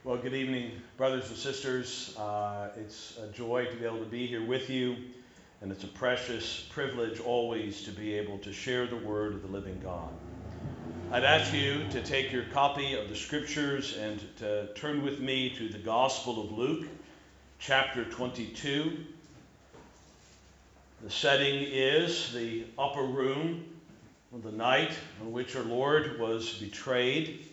Well, good evening, brothers and sisters. It's a joy to be able to be here with you, and it's a precious privilege always to be able to share the word of the living God. I'd ask you to take your copy of the scriptures and to turn with me to the Gospel of Luke, chapter 22. The setting is the upper room on the night on which our Lord was betrayed.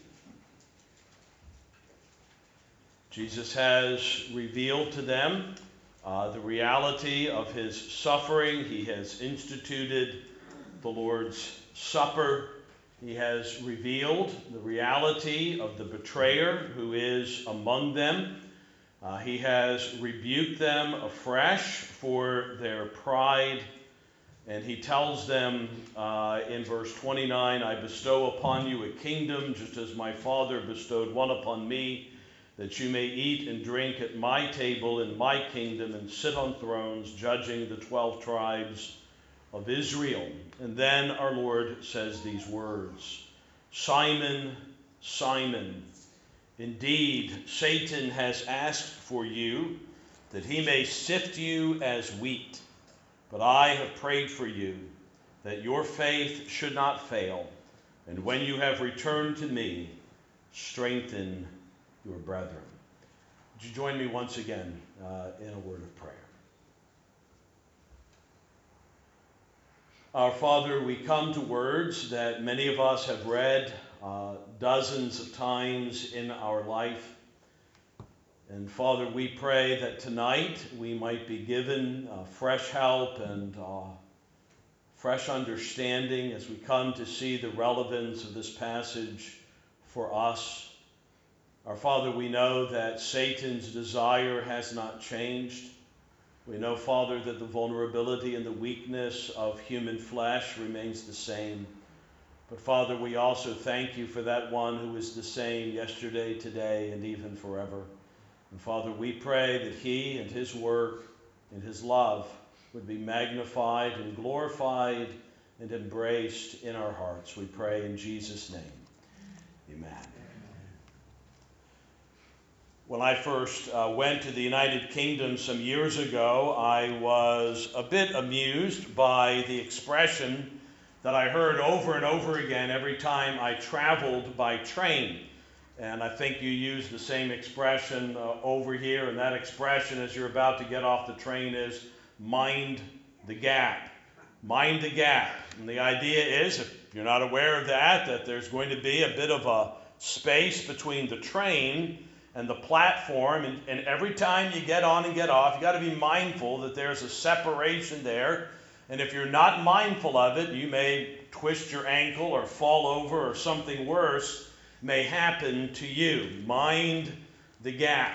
Jesus has revealed to them the reality of his suffering. He has instituted the Lord's Supper. He has revealed the reality of the betrayer who is among them. He has rebuked them afresh for their pride. And he tells them in verse 29, I bestow upon you a kingdom, just as my Father bestowed one upon me, that you may eat and drink at my table in my kingdom and sit on thrones, judging the 12 tribes of Israel. And then our Lord says these words, Simon, Simon, indeed Satan has asked for you that he may sift you as wheat. But I have prayed for you that your faith should not fail. And when you have returned to me, strengthen your brethren. Would you join me once again in a word of prayer? Our Father, we come to words that many of us have read dozens of times in our life. And Father, we pray that tonight we might be given fresh help and fresh understanding as we come to see the relevance of this passage for us. Our Father, we know that Satan's desire has not changed. We know, Father, that the vulnerability and the weakness of human flesh remains the same. But Father, we also thank you for that one who is the same yesterday, today, and even forever. And Father, we pray that he and his work and his love would be magnified and glorified and embraced in our hearts. We pray in Jesus' name. Amen. When I first went to the United Kingdom some years ago, I was a bit amused by the expression that I heard over and over again every time I traveled by train. And I think you use the same expression over here, and that expression as you're about to get off the train is mind the gap. Mind the gap. And the idea is, if you're not aware of that there's going to be a bit of a space between the train and the platform, and every time you get on and get off, you got to be mindful that there's a separation there. And if you're not mindful of it, you may twist your ankle or fall over, or something worse may happen to you. Mind the gap.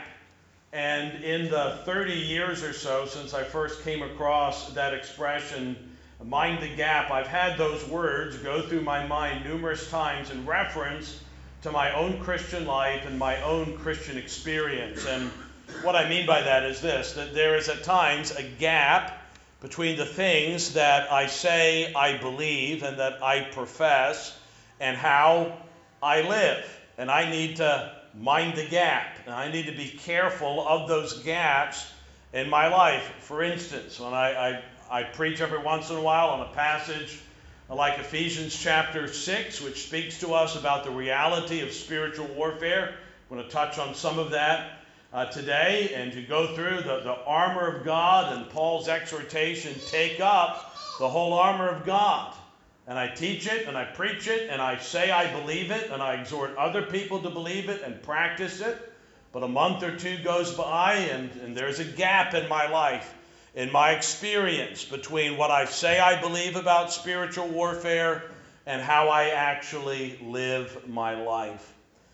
And in the 30 years or so since I first came across that expression, mind the gap, I've had those words go through my mind numerous times in reference to my own Christian life and my own Christian experience. And what I mean by that is this, that there is at times a gap between the things that I say I believe and that I profess and how I live. And I need to mind the gap. And I need to be careful of those gaps in my life. For instance, when I preach every once in a while on a passage like Ephesians chapter 6, which speaks to us about the reality of spiritual warfare. I'm going to touch on some of that today, and to go through the armor of God and Paul's exhortation, take up the whole armor of God. And I teach it, and I preach it, and I say I believe it, and I exhort other people to believe it and practice it. But a month or two goes by, and there's a gap in my life, in my experience, between what I say I believe about spiritual warfare and how I actually live my life.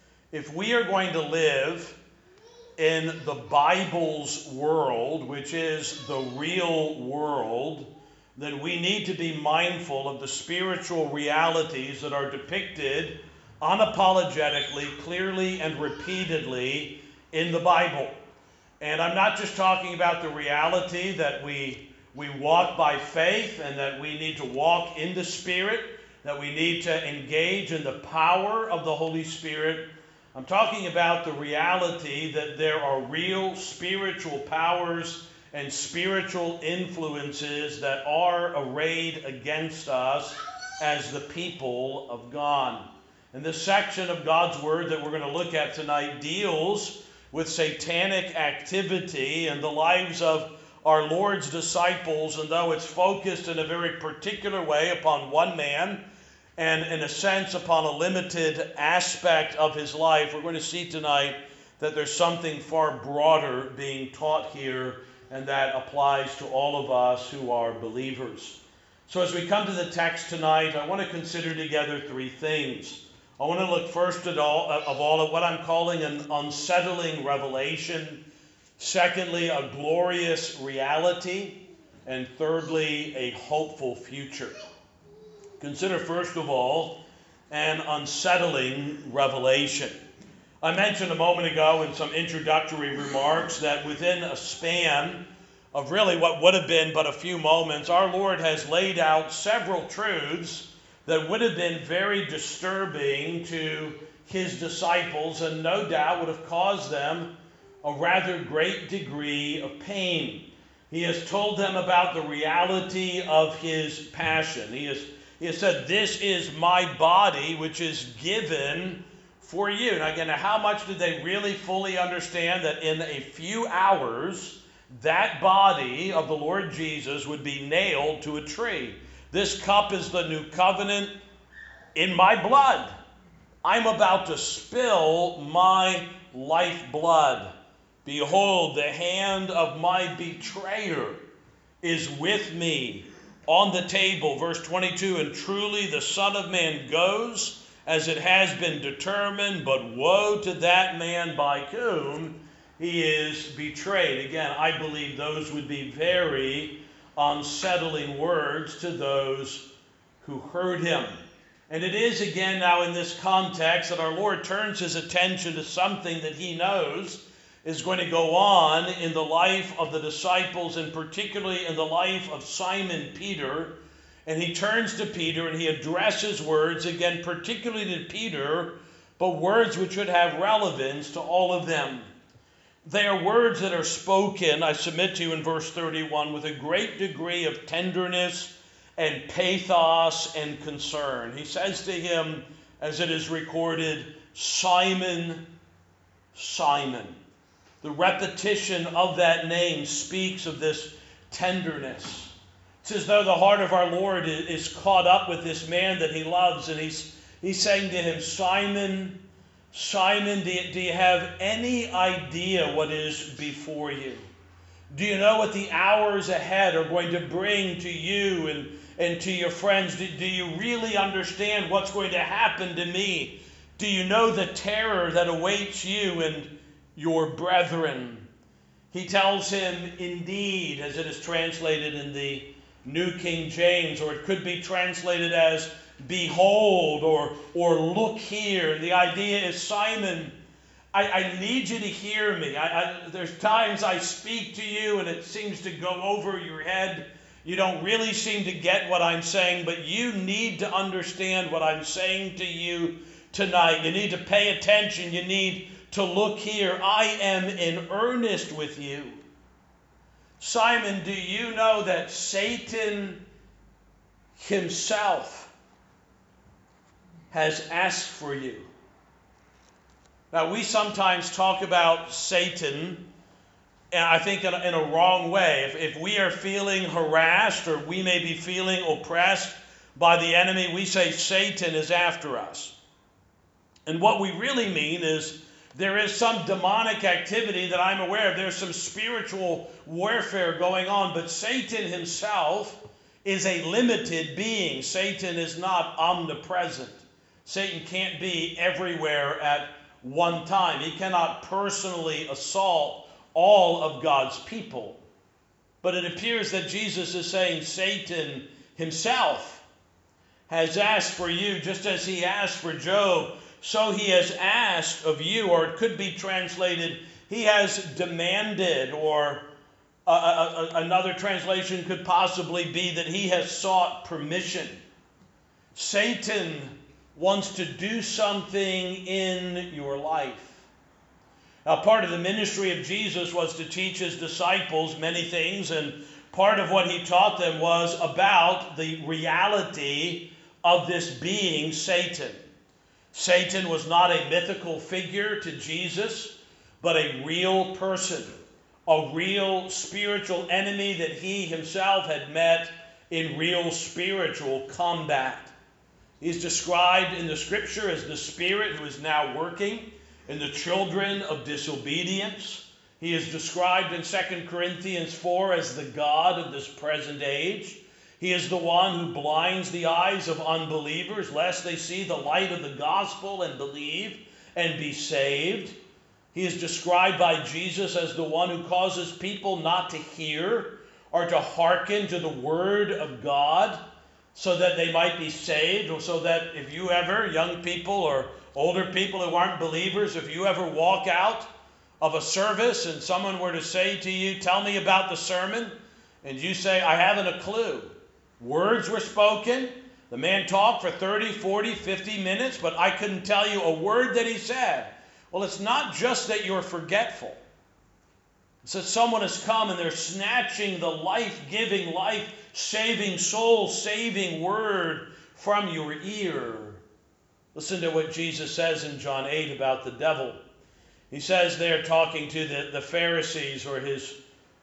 If we are going to live in the Bible's world, which is the real world, then we need to be mindful of the spiritual realities that are depicted unapologetically, clearly, and repeatedly in the Bible. And I'm not just talking about the reality that we walk by faith and that we need to walk in the Spirit, that we need to engage in the power of the Holy Spirit, I'm talking about the reality that there are real spiritual powers and spiritual influences that are arrayed against us as the people of God. And this section of God's Word that we're going to look at tonight deals with satanic activity in the lives of our Lord's disciples, and though it's focused in a very particular way upon one man, and in a sense upon a limited aspect of his life, we're going to see tonight that there's something far broader being taught here, and that applies to all of us who are believers. So as we come to the text tonight, I want to consider together three things. I want to look first of all at what I'm calling an unsettling revelation. Secondly, a glorious reality. And thirdly, a hopeful future. Consider first of all an unsettling revelation. I mentioned a moment ago in some introductory remarks that within a span of really what would have been but a few moments, our Lord has laid out several truths that would have been very disturbing to his disciples and no doubt would have caused them a rather great degree of pain. He has told them about the reality of his passion. He has said, "This is my body, which is given for you." Now again, how much did they really fully understand that in a few hours, that body of the Lord Jesus would be nailed to a tree? This cup is the new covenant in my blood. I'm about to spill my lifeblood. Behold, the hand of my betrayer is with me on the table. Verse 22, "And truly the Son of Man goes as it has been determined, but woe to that man by whom he is betrayed." Again, I believe those would be very unsettling words to those who heard him. And it is again now in this context that our Lord turns his attention to something that he knows is going to go on in the life of the disciples, and particularly in the life of Simon Peter. And he turns to Peter and he addresses words, again, particularly to Peter, but words which should have relevance to all of them. They are words that are spoken, I submit to you in verse 31, with a great degree of tenderness and pathos and concern. He says to him, as it is recorded, "Simon, Simon." The repetition of that name speaks of this tenderness. It's as though the heart of our Lord is caught up with this man that he loves, and he's saying to him, "Simon, Simon, do you have any idea what is before you? Do you know what the hours ahead are going to bring to you and to your friends? Do you really understand what's going to happen to me? Do you know the terror that awaits you and your brethren?" He tells him, indeed, as it is translated in the New King James, or it could be translated as "behold" or "look here." The idea is, Simon, I need you to hear me. There's times I speak to you and it seems to go over your head. You don't really seem to get what I'm saying, but you need to understand what I'm saying to you tonight. You need to pay attention. You need to look here. I am in earnest with you. Simon, do you know that Satan himself has asked for you? Now, we sometimes talk about Satan, and I think in a wrong way. If we are feeling harassed or we may be feeling oppressed by the enemy, we say Satan is after us. And what we really mean is there is some demonic activity that I'm aware of. There's some spiritual warfare going on, but Satan himself is a limited being. Satan is not omnipresent. Satan can't be everywhere at one time. He cannot personally assault all of God's people. But it appears that Jesus is saying Satan himself has asked for you, just as he asked for Job. So he has asked of you, or it could be translated, he has demanded, or another translation could possibly be that he has sought permission. Satan wants to do something in your life. Now, part of the ministry of Jesus was to teach his disciples many things, and part of what he taught them was about the reality of this being, Satan. Satan was not a mythical figure to Jesus, but a real person, a real spiritual enemy that he himself had met in real spiritual combat. He's described in the scripture as the spirit who is now working in the children of disobedience. He is described in 2 Corinthians 4 as the god of this present age. He is the one who blinds the eyes of unbelievers, lest they see the light of the gospel and believe and be saved. He is described by Jesus as the one who causes people not to hear or to hearken to the word of God so that they might be saved, or so that if you ever, young people or older people who aren't believers, if you ever walk out of a service and someone were to say to you, "Tell me about the sermon," and you say, "I haven't a clue. Words were spoken. The man talked for 30, 40, 50 minutes, but I couldn't tell you a word that he said." Well, it's not just that you're forgetful. It's that someone has come and they're snatching the life-giving, life-saving, soul-saving word from your ear. Listen to what Jesus says in John 8 about the devil. He says there, talking to the Pharisees, or his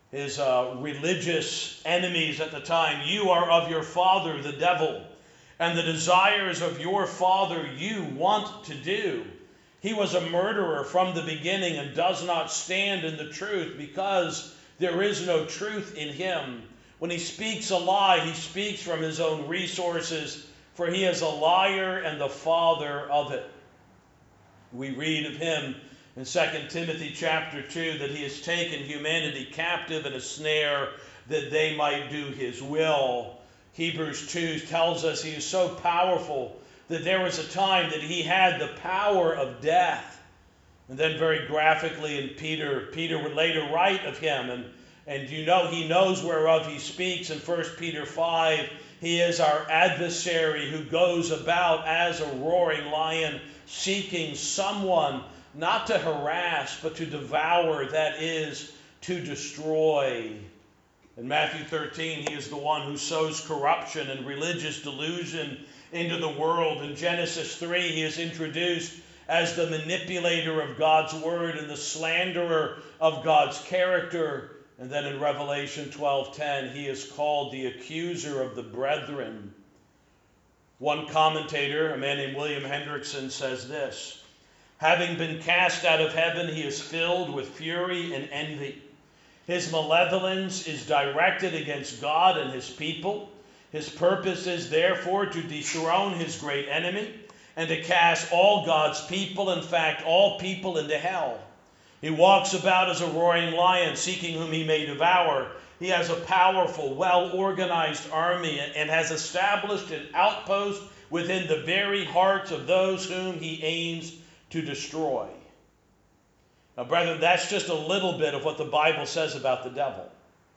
religious enemies at the time, "You are of your father, the devil, and the desires of your father you want to do. He was a murderer from the beginning and does not stand in the truth, because there is no truth in him. When he speaks a lie, he speaks from his own resources, for he is a liar and the father of it." We read of him in 2 Timothy chapter 2 that he has taken humanity captive in a snare that they might do his will. Hebrews 2 tells us he is so powerful that there was a time that he had the power of death. And then very graphically in Peter would later write of him, and you know he knows whereof he speaks in 1 Peter 5. He is our adversary who goes about as a roaring lion, seeking someone not to harass, but to devour, that is, to destroy. In Matthew 13, he is the one who sows corruption and religious delusion into the world. In Genesis 3, he is introduced as the manipulator of God's word and the slanderer of God's character. And then in Revelation 12:10, he is called the accuser of the brethren. One commentator, a man named William Hendrickson, says this: "Having been cast out of heaven, he is filled with fury and envy. His malevolence is directed against God and his people. His purpose is therefore to dethrone his great enemy and to cast all God's people, in fact, all people, into hell. He walks about as a roaring lion, seeking whom he may devour. He has a powerful, well-organized army and has established an outpost within the very hearts of those whom he aims to destroy." Now, brethren, that's just a little bit of what the Bible says about the devil.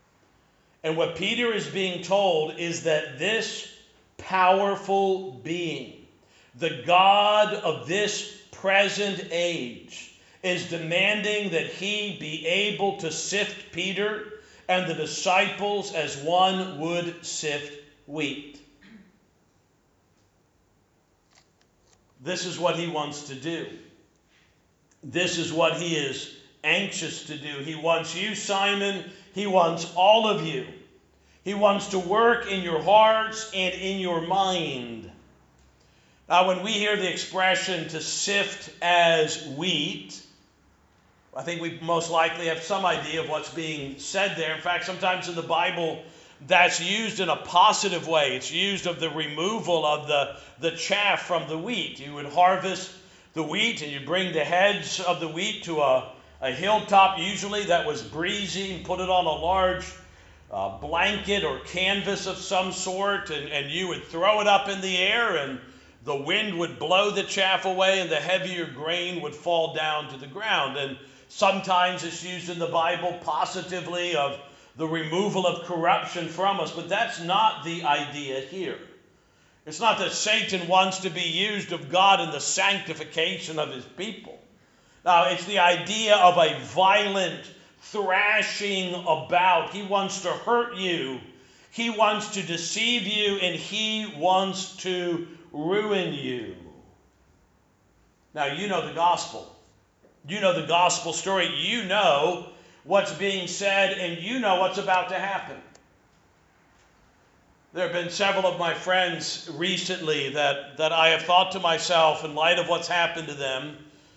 And what Peter is being told is that this powerful being, the God of this present age, is demanding that he be able to sift Peter and the disciples as one would sift wheat. This is what he wants to do. This is what he is anxious to do. He wants you, Simon. He wants all of you. He wants to work in your hearts and in your mind. Now, when we hear the expression to sift as wheat, I think we most likely have some idea of what's being said there. In fact, sometimes in the Bible, that's used in a positive way. It's used of the removal of the chaff from the wheat. You would harvest the wheat and you bring the heads of the wheat to a hilltop, usually that was breezy, and put it on a large blanket or canvas of some sort, and you would throw it up in the air, and the wind would blow the chaff away, and the heavier grain would fall down to the ground. And sometimes it's used in the Bible positively of the removal of corruption from us, but that's not the idea here. It's not that Satan wants to be used of God in the sanctification of his people. Now, it's the idea of a violent thrashing about. He wants to hurt you. He wants to deceive you, and he wants to ruin you. Now, you know the gospel. You know the gospel story. You know what's being said, and you know what's about to happen. There have been several of my friends recently that I have thought to myself, in light of what's happened to them,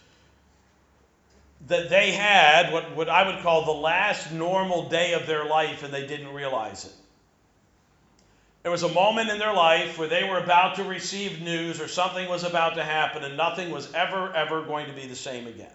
that they had what I would call the last normal day of their life, and they didn't realize it. There was a moment in their life where they were about to receive news or something was about to happen, and nothing was ever going to be the same again.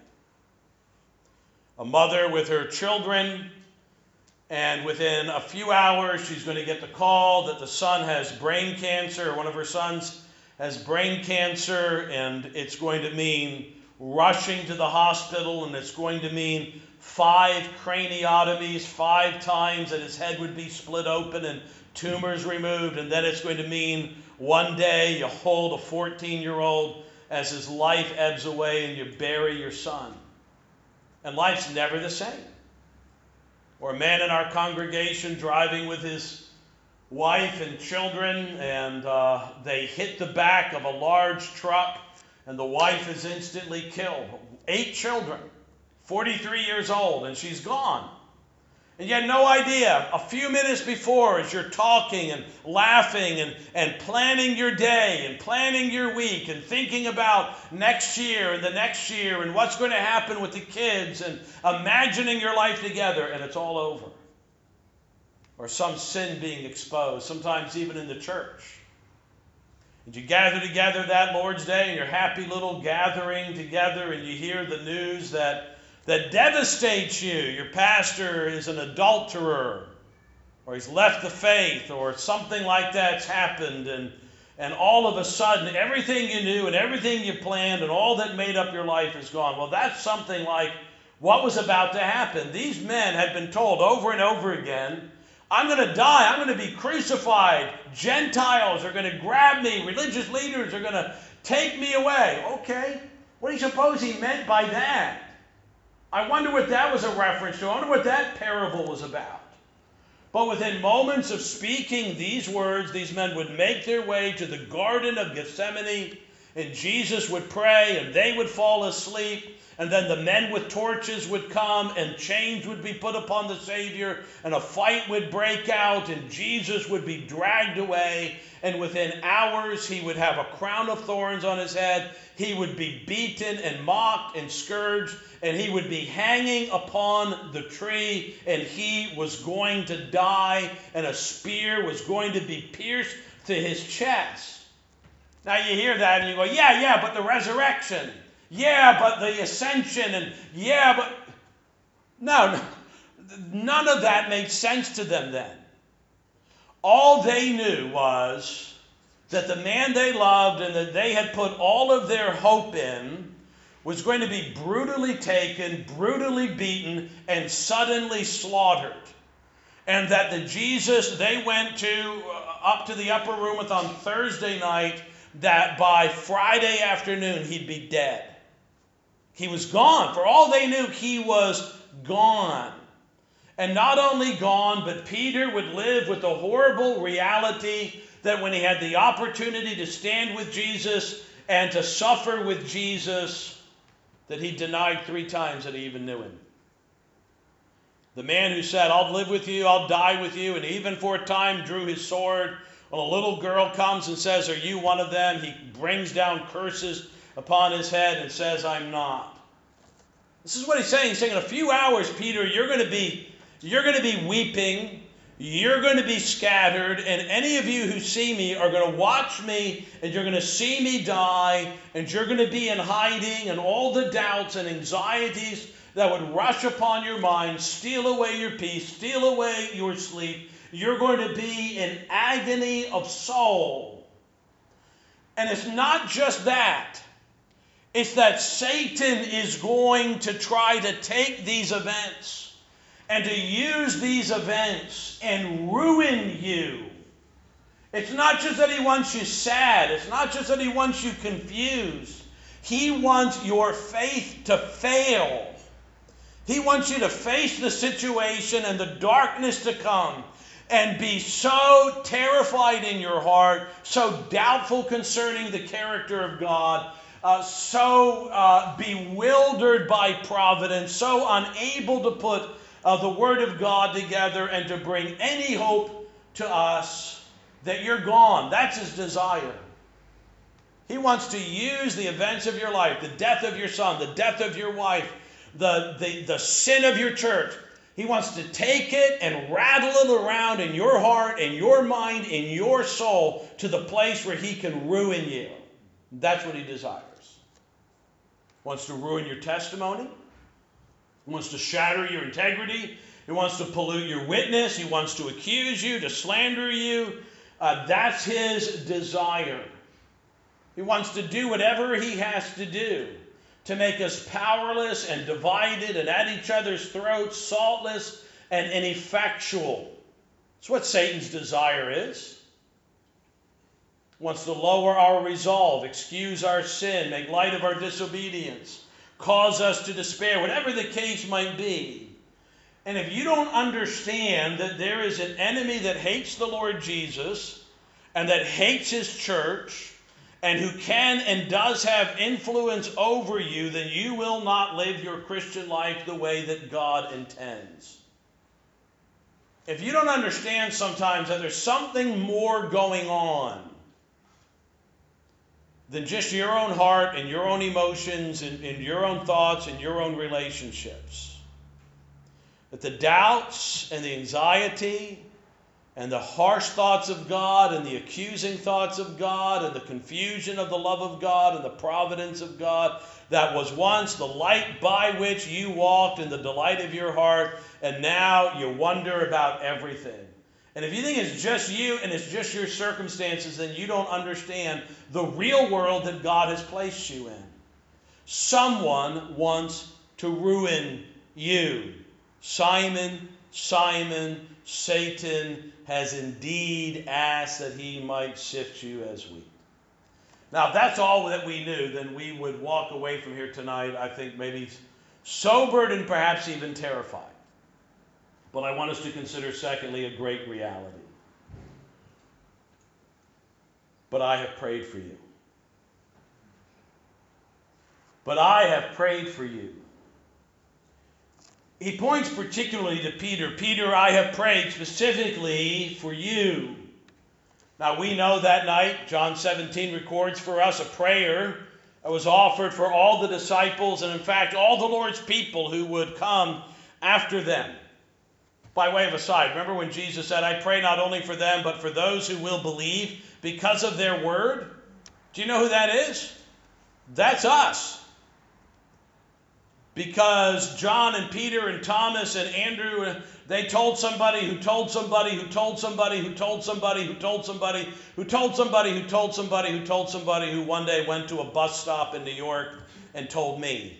A mother with her children, and within a few hours she's going to get the call that the son has brain cancer, or one of her sons has brain cancer, and it's going to mean rushing to the hospital, and it's going to mean 5 craniotomies, 5 times that his head would be split open and tumors removed, and then it's going to mean one day you hold a 14-year-old as his life ebbs away and you bury your son. And life's never the same. Or a man in our congregation driving with his wife and children, and they hit the back of a large truck, and the wife is instantly killed. 8 children, 43 years old, and she's gone. And you had no idea. A few minutes before, as you're talking and laughing and planning your day and planning your week and thinking about next year and the next year and what's going to happen with the kids and imagining your life together, and it's all over. Or some sin being exposed, sometimes even in the church. And you gather together that Lord's Day in your happy little gathering together, and you hear the news that devastates you. Your pastor is an adulterer, or he's left the faith, or something like that's happened, and all of a sudden everything you knew and everything you planned and all that made up your life is gone. Well, that's something like what was about to happen. These men had been told over and over again, I'm going to die, I'm going to be crucified, Gentiles are going to grab me, religious leaders are going to take me away. Okay, what do you suppose he meant by that? I wonder what that was a reference to. I wonder what that parable was about. But within moments of speaking these words, these men would make their way to the Garden of Gethsemane, and Jesus would pray, and they would fall asleep, and then the men with torches would come, and chains would be put upon the Savior, and a fight would break out, and Jesus would be dragged away, and within hours he would have a crown of thorns on his head. He would be beaten and mocked and scourged, and he would be hanging upon the tree, and he was going to die, and a spear was going to be pierced to his chest. Now you hear that and you go, yeah, but the resurrection. Yeah, but the ascension. And yeah, but... No, none of that made sense to them then. All they knew was that the man they loved and that they had put all of their hope in was going to be brutally taken, brutally beaten, and suddenly slaughtered. And that the Jesus they went to up to the upper room with on Thursday night, that by Friday afternoon he'd be dead. He was gone. For all they knew, he was gone. And not only gone, but Peter would live with the horrible reality that when he had the opportunity to stand with Jesus and to suffer with Jesus, that he denied 3 times that he even knew him. The man who said, I'll live with you, I'll die with you, and even for a time drew his sword. When a little girl comes and says, are you one of them? He brings down curses upon his head and says, I'm not. This is what he's saying. He's saying, in a few hours, Peter, you're going to be weeping, you're going to be scattered, and any of you who see me are going to watch me, and you're going to see me die, and you're going to be in hiding, and all the doubts and anxieties that would rush upon your mind, steal away your peace, steal away your sleep. You're going to be in agony of soul. And it's not just that. It's that Satan is going to try to take these events and to use these events and ruin you It's not just that he wants you sad. It's not just that he wants you confused. He wants your faith to fail. He wants you to face the situation and the darkness to come and be so terrified in your heart, so doubtful concerning the character of God, so bewildered by providence, so unable to put the Word of God together and to bring any hope to us, that you're gone. That's his desire. He wants to use the events of your life, the death of your son, the death of your wife, the sin of your church. He wants to take it and rattle it around in your heart, in your mind, in your soul, to the place where he can ruin you. That's what he desires. He wants to ruin your testimony. He wants to shatter your integrity. He wants to pollute your witness. He wants to accuse you, to slander you. That's his desire. He wants to do whatever he has to do to make us powerless and divided and at each other's throats, saltless and ineffectual. That's what Satan's desire is. He wants to lower our resolve, excuse our sin, make light of our disobedience, cause us to despair, whatever the case might be. And if you don't understand that there is an enemy that hates the Lord Jesus and that hates his church, and who can and does have influence over you, then you will not live your Christian life the way that God intends. If you don't understand sometimes that there's something more going on than just your own heart and your own emotions and your own thoughts and your own relationships, that the doubts and the anxiety and the harsh thoughts of God and the accusing thoughts of God and the confusion of the love of God and the providence of God that was once the light by which you walked in the delight of your heart, and now you wonder about everything. And if you think it's just you and it's just your circumstances, then you don't understand the real world that God has placed you in. Someone wants to ruin you. Simon, Simon, Satan has indeed asked that he might sift you as wheat. Now, if that's all that we knew, then we would walk away from here tonight, I think, maybe sobered and perhaps even terrified. But I want us to consider, secondly, a great reality. But I have prayed for you. But I have prayed for you. He points particularly to Peter. Peter, I have prayed specifically for you. Now we know that night, John 17 records for us a prayer that was offered for all the disciples and in fact all the Lord's people who would come after them. By way of aside, remember when Jesus said, I pray not only for them, but for those who will believe because of their word? Do you know who that is? That's us. Because John and Peter and Thomas and Andrew, they told somebody who told somebody who told somebody who told somebody who told somebody who told somebody who told somebody who told somebody who one day went to a bus stop in New York and told me.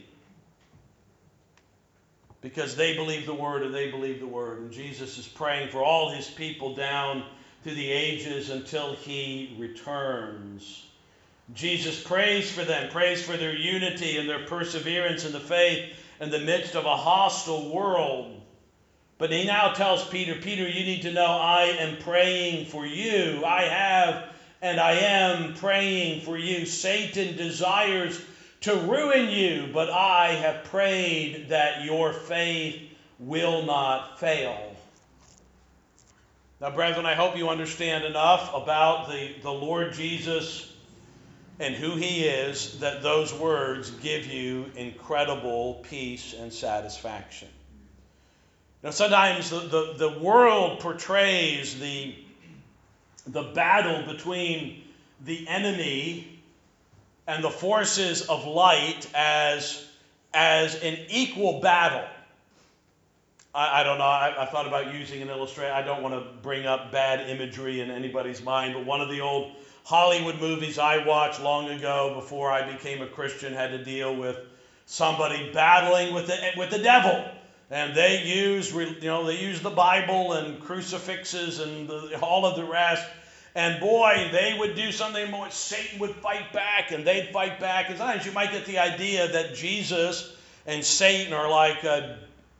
Because they believe the word and they believe the word. And Jesus is praying for all his people down through the ages until he returns. Jesus prays for them, prays for their unity and their perseverance in the faith in the midst of a hostile world. But he now tells Peter, Peter, you need to know I am praying for you. I have and I am praying for you. Satan desires to ruin you, but I have prayed that your faith will not fail. Now, brethren, I hope you understand enough about the Lord Jesus and who he is, that those words give you incredible peace and satisfaction. Now, sometimes the world portrays the battle between the enemy and the forces of light as an equal battle. I don't know, I thought about using an illustration. I don't want to bring up bad imagery in anybody's mind, but one of the old Hollywood movies I watched long ago before I became a Christian had to deal with somebody battling with the devil, and they used the Bible and crucifixes and all of the rest, And boy, they would do something more. Satan would fight back, and they'd fight back. And sometimes you might get the idea that Jesus and Satan are like a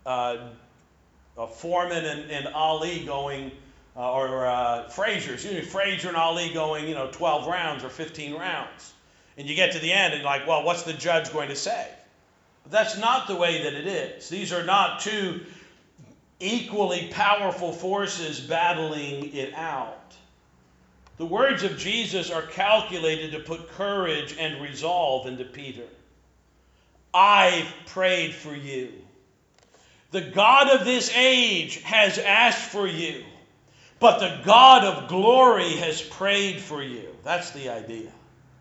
Foreman and Ali going, or Frazier. Excuse me, Frazier and Ali going, 12 rounds or 15 rounds. And you get to the end and like, well, what's the judge going to say? But that's not the way that it is. These are not two equally powerful forces battling it out. The words of Jesus are calculated to put courage and resolve into Peter. I've prayed for you. The God of this age has asked for you, but the God of glory has prayed for you. That's the idea.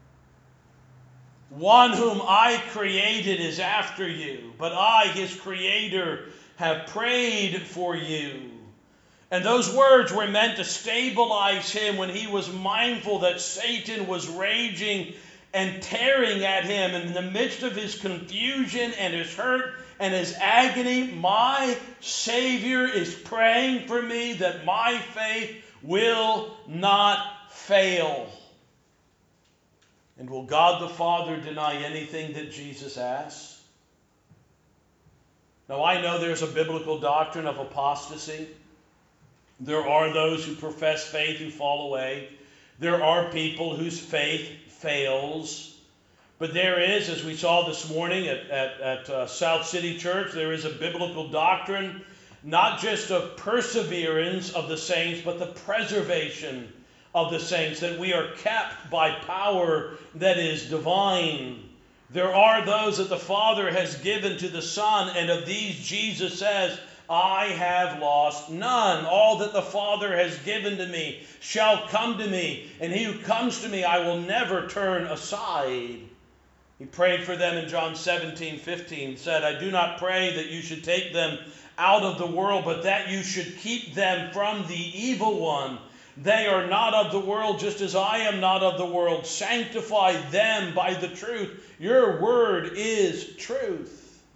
One whom I created is after you, but I, his creator, have prayed for you. And those words were meant to stabilize him when he was mindful that Satan was raging and tearing at him. And in the midst of his confusion and his hurt and his agony, my Savior is praying for me that my faith will not fail. And will God the Father deny anything that Jesus asks? Now, I know there's a biblical doctrine of apostasy. There are those who profess faith who fall away. There are people whose faith fails. But there is, as we saw this morning at South City Church, there is a biblical doctrine, not just of perseverance of the saints, but the preservation of the saints, that we are kept by power that is divine. There are those that the Father has given to the Son, and of these Jesus says, I have lost none. All that the Father has given to me shall come to me, and he who comes to me I will never turn aside. He prayed for them in John 17:15, said, I do not pray that you should take them out of the world, but that you should keep them from the evil one. They are not of the world, just as I am not of the world. Sanctify them by the truth. Your word is truth.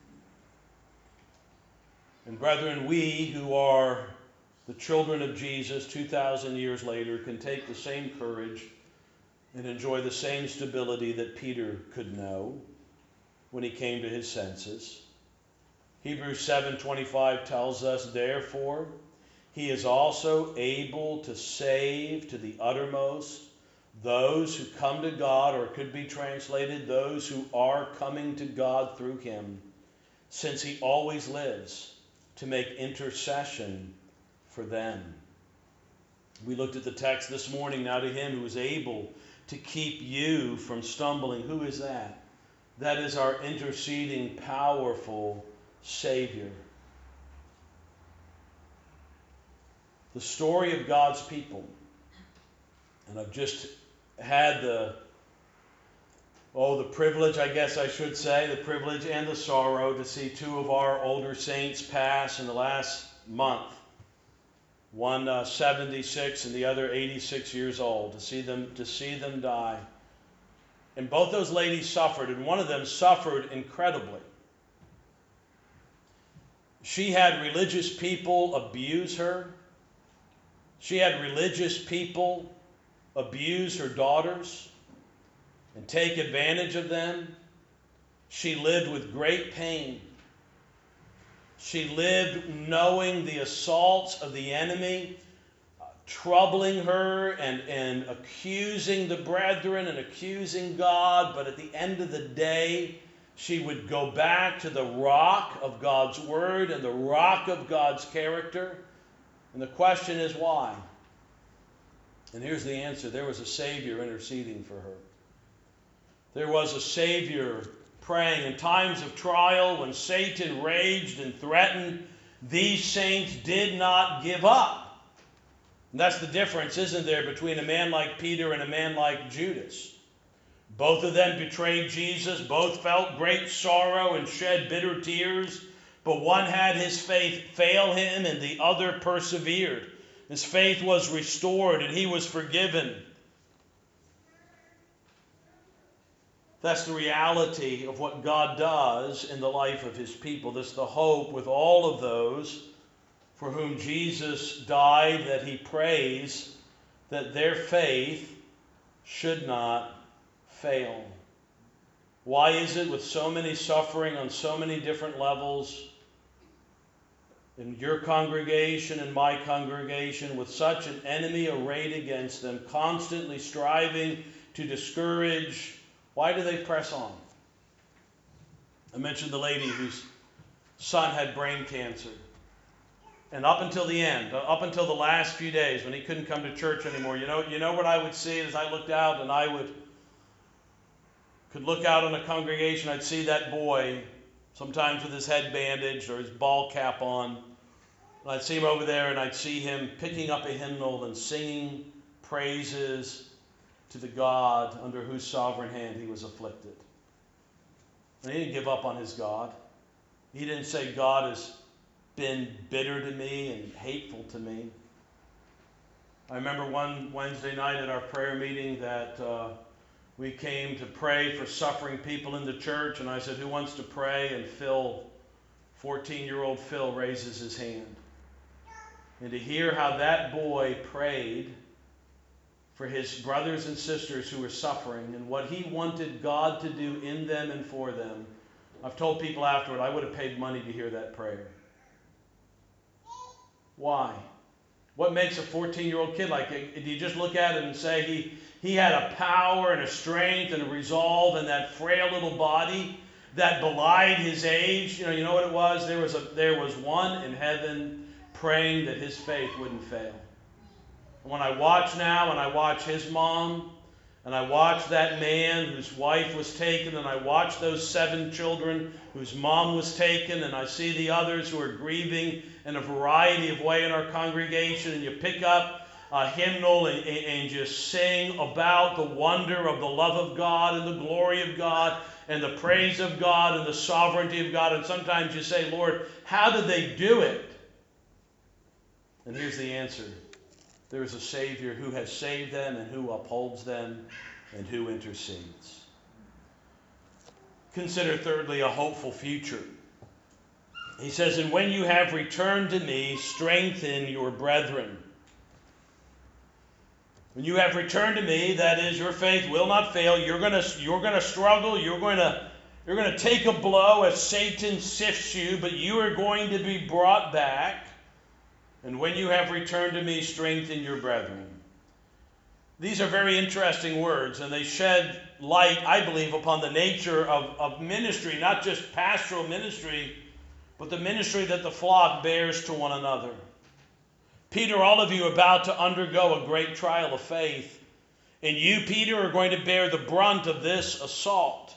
And brethren, we who are the children of Jesus 2,000 years later can take the same courage and enjoy the same stability that Peter could know when he came to his senses. Hebrews 7:25 tells us, therefore, he is also able to save to the uttermost those who come to God, or it could be translated, those who are coming to God through him, since he always lives to make intercession for them. We looked at the text this morning. Now to him who is able to keep you from stumbling. Who is that? That is our interceding, powerful Savior. The story of God's people. And I've just had the privilege, I guess I should say, the privilege and the sorrow to see two of our older saints pass in the last month. One 76 and the other 86 years old. To see them die. And both those ladies suffered, and one of them suffered incredibly. She had religious people abuse her. She had religious people abuse her daughters and take advantage of them. She lived with great pain. She lived knowing the assaults of the enemy, troubling her and accusing the brethren and accusing God. But at the end of the day, she would go back to the rock of God's word and the rock of God's character. And the question is why? And here's the answer. There was a Savior interceding for her. There was a Savior praying. In times of trial, when Satan raged and threatened, these saints did not give up. And that's the difference, isn't there, between a man like Peter and a man like Judas. Both of them betrayed Jesus. Both felt great sorrow and shed bitter tears. But one had his faith fail him and the other persevered. His faith was restored and he was forgiven. That's the reality of what God does in the life of his people. This is the hope with all of those for whom Jesus died, that he prays that their faith should not fail. Why is it with so many suffering on so many different levels in your congregation and my congregation, with such an enemy arrayed against them, constantly striving to discourage, why do they press on? I mentioned the lady whose son had brain cancer. And up until the end, up until the last few days when he couldn't come to church anymore, you know what I would see as I looked out, and I could look out on a congregation, I'd see that boy, sometimes with his head bandaged or his ball cap on. And I'd see him over there, and I'd see him picking up a hymnal and singing praises to the God under whose sovereign hand he was afflicted. And he didn't give up on his God. He didn't say, God has been bitter to me and hateful to me. I remember one Wednesday night at our prayer meeting that we came to pray for suffering people in the church, and I said, who wants to pray? And 14-year-old Phil raises his hand. And to hear how that boy prayed for his brothers and sisters who were suffering and what he wanted God to do in them and for them, I've told people afterward, I would have paid money to hear that prayer. Why? What makes a 14-year-old kid like it? Do you just look at it and say he had a power and a strength and a resolve in that frail little body that belied his age? You know what it was? There was one in heaven praying that his faith wouldn't fail. And when I watch now, and I watch his mom, and I watch that man whose wife was taken, and I watch those 7 children whose mom was taken, and I see the others who are grieving in a variety of ways in our congregation, and you pick up a hymnal and just sing about the wonder of the love of God and the glory of God and the praise of God and the sovereignty of God. And sometimes you say, Lord, how did they do it? And here's the answer. There is a Savior who has saved them and who upholds them and who intercedes. Consider thirdly a hopeful future. He says, and when you have returned to me, strengthen your brethren. When you have returned to me, that is, your faith will not fail. You're going to struggle. You're going to take a blow as Satan sifts you, but you are going to be brought back. And when you have returned to me, strengthen your brethren. These are very interesting words, and they shed light, I believe, upon the nature of ministry, not just pastoral ministry, but the ministry that the flock bears to one another. Peter, all of you are about to undergo a great trial of faith, and you, Peter, are going to bear the brunt of this assault.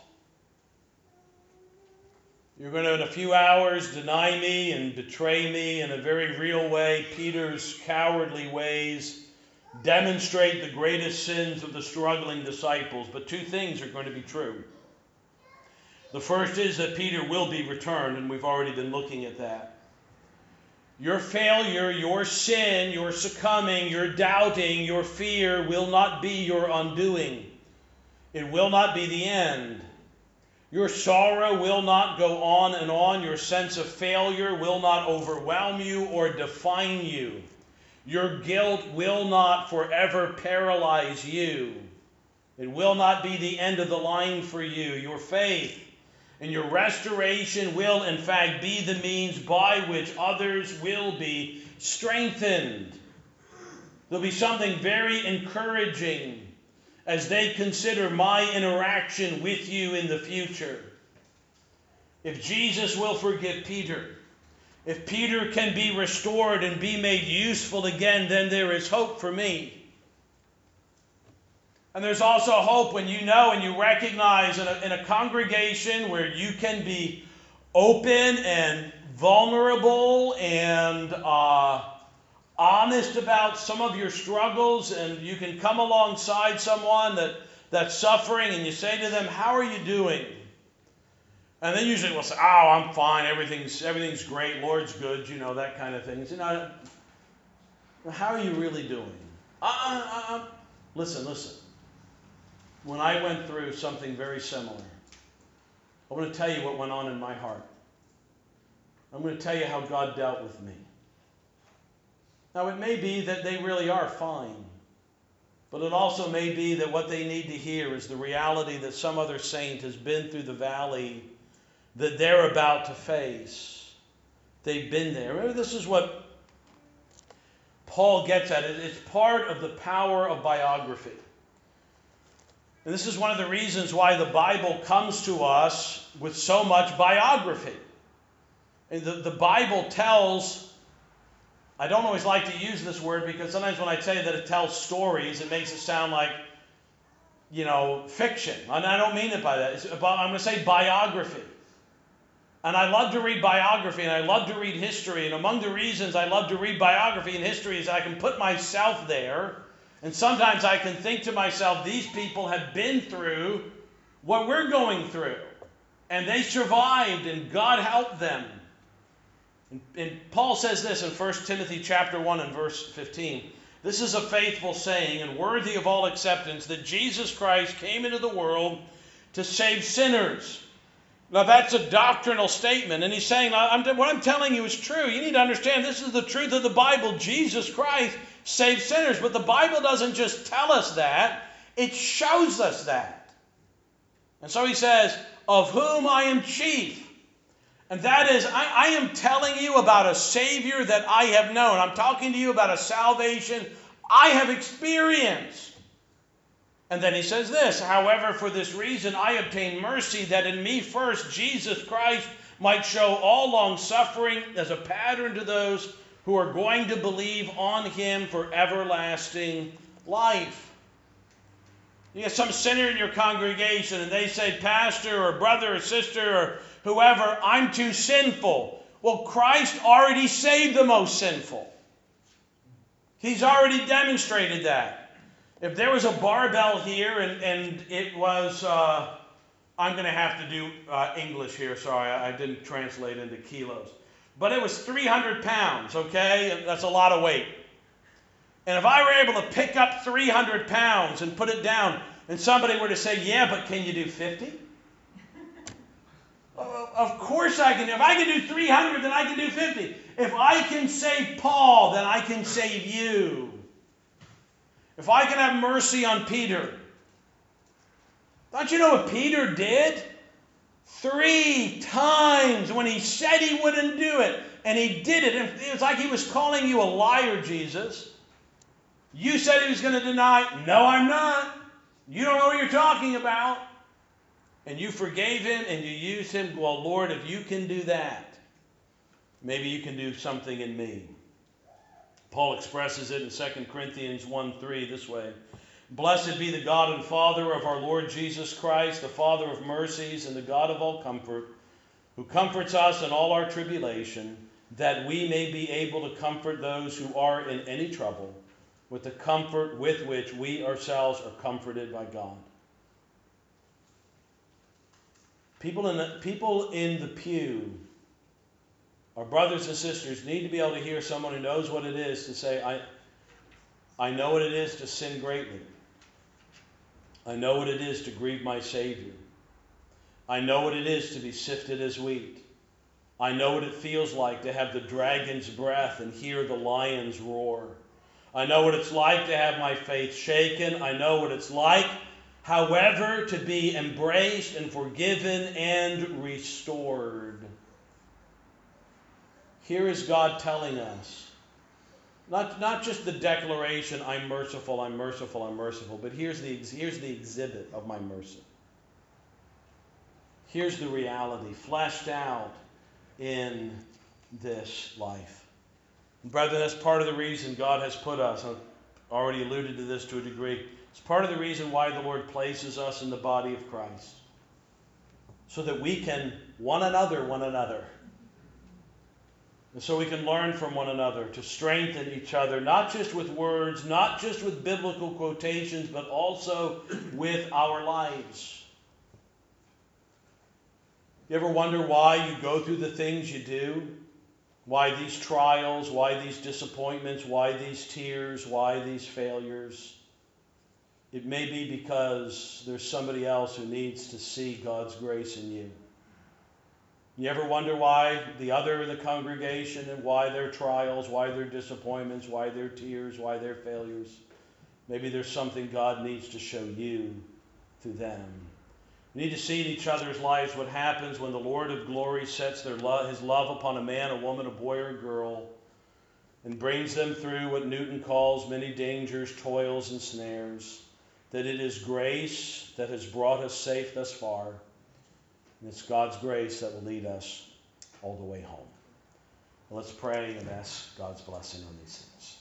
You're going to, in a few hours, deny me and betray me in a very real way. Peter's cowardly ways demonstrate the greatest sins of the struggling disciples. But 2 things are going to be true. The first is that Peter will be returned, and we've already been looking at that. Your failure, your sin, your succumbing, your doubting, your fear will not be your undoing. It will not be the end. Your sorrow will not go on and on. Your sense of failure will not overwhelm you or define you. Your guilt will not forever paralyze you. It will not be the end of the line for you. Your faith and your restoration will, in fact, be the means by which others will be strengthened. There'll be something very encouraging as they consider my interaction with you in the future. If Jesus will forgive Peter, if Peter can be restored and be made useful again, then there is hope for me. And there's also hope when you know and you recognize in a congregation where you can be open and vulnerable and honest about some of your struggles, and you can come alongside someone that's suffering and you say to them, how are you doing? And they usually will say, oh, I'm fine, everything's great, Lord's good, that kind of thing. How are you really doing? Listen. When I went through something very similar, I want to tell you what went on in my heart. I'm going to tell you how God dealt with me. Now, it may be that they really are fine. But it also may be that what they need to hear is the reality that some other saint has been through the valley that they're about to face. They've been there. Remember, this is what Paul gets at. It's part of the power of biography. And this is one of the reasons why the Bible comes to us with so much biography. And the Bible tells, I don't always like to use this word because sometimes when I say that it tells stories, it makes it sound like, fiction. And I don't mean it by that. I'm going to say biography. And I love to read biography and I love to read history. And among the reasons I love to read biography and history is I can put myself there. And sometimes I can think to myself, these people have been through what we're going through. And they survived and God helped them. And Paul says this in 1 Timothy chapter 1 and verse 15. This is a faithful saying and worthy of all acceptance that Jesus Christ came into the world to save sinners. Now that's a doctrinal statement. And he's saying, what I'm telling you is true. You need to understand this is the truth of the Bible. Jesus Christ saved sinners. But the Bible doesn't just tell us that. It shows us that. And so he says, of whom I am chief. And that is, I am telling you about a Savior that I have known. I'm talking to you about a salvation I have experienced. And then he says this, however, for this reason I obtained mercy, that in me first Jesus Christ might show all long suffering as a pattern to those who are going to believe on him for everlasting life. You get some sinner in your congregation and they say, pastor or brother or sister or whoever, I'm too sinful. Well, Christ already saved the most sinful. He's already demonstrated that. If there was a barbell here and it was, I'm going to have to do English here, sorry, I didn't translate into kilos. But it was 300 pounds, okay? That's a lot of weight. And if I were able to pick up 300 pounds and put it down, and somebody were to say, yeah, but can you do 50? Of course I can. If I can do 300, then I can do 50. If I can save Paul, then I can save you. If I can have mercy on Peter. Don't you know what Peter did? 3 times when he said he wouldn't do it. And he did it. And it was like he was calling you a liar, Jesus. You said he was going to deny. No, I'm not. You don't know what you're talking about. And you forgave him and you used him. Well, Lord, if you can do that, maybe you can do something in me. Paul expresses it in 2 Corinthians 1:3 this way. Blessed be the God and Father of our Lord Jesus Christ, the Father of mercies and the God of all comfort, who comforts us in all our tribulation, that we may be able to comfort those who are in any trouble with the comfort with which we ourselves are comforted by God. People in the pew, our brothers and sisters, need to be able to hear someone who knows what it is to say, I know what it is to sin greatly. I know what it is to grieve my Savior. I know what it is to be sifted as wheat. I know what it feels like to have the dragon's breath and hear the lion's roar. I know what it's like to have my faith shaken. I know what it's like, however, to be embraced and forgiven and restored. Here is God telling us, not just the declaration, I'm merciful, I'm merciful, I'm merciful, but here's the exhibit of my mercy. Here's the reality fleshed out in this life. And brethren, that's part of the reason God has put us. I've already alluded to this to a degree. It's part of the reason why the Lord places us in the body of Christ. So that we can one another. And so we can learn from one another to strengthen each other, not just with words, not just with biblical quotations, but also with our lives. You ever wonder why you go through the things you do? Why these trials? Why these disappointments? Why these tears? Why these failures? It may be because there's somebody else who needs to see God's grace in you. You ever wonder why the other in the congregation and why their trials, why their disappointments, why their tears, why their failures? Maybe there's something God needs to show you through them. We need to see in each other's lives what happens when the Lord of glory sets His love upon a man, a woman, a boy, or a girl, and brings them through what Newton calls many dangers, toils, and snares. That it is grace that has brought us safe thus far, and it's God's grace that will lead us all the way home. Let's pray and ask God's blessing on these things.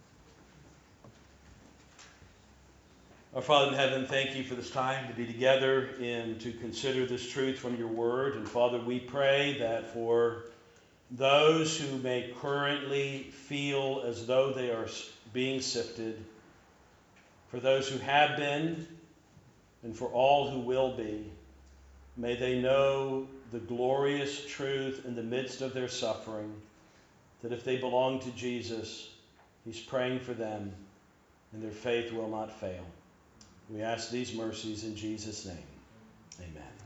Our Father in heaven, thank you for this time to be together and to consider this truth from your word. And Father, we pray that for those who may currently feel as though they are being sifted, for those who have been, and for all who will be, may they know the glorious truth in the midst of their suffering, that if they belong to Jesus, He's praying for them, and their faith will not fail. We ask these mercies in Jesus' name. Amen.